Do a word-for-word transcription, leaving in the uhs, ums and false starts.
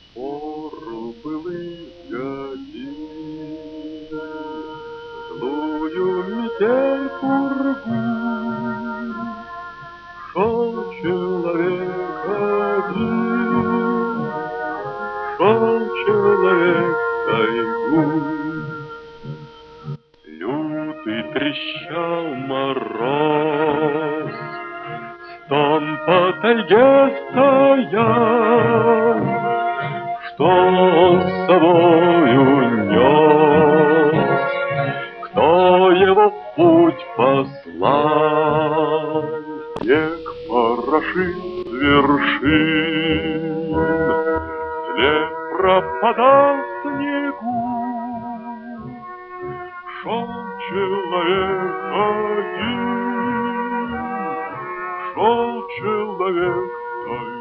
пору былых годин, злую метель пургу, шел человек один, шел человек в тайгу. Лютый трещал мороз, стон по тайге стоял, что он с собою нес, кто его в путь послал. Снег порошит с вершин, след пропадал в снегу. Шел человек один, шел человек в тайгу.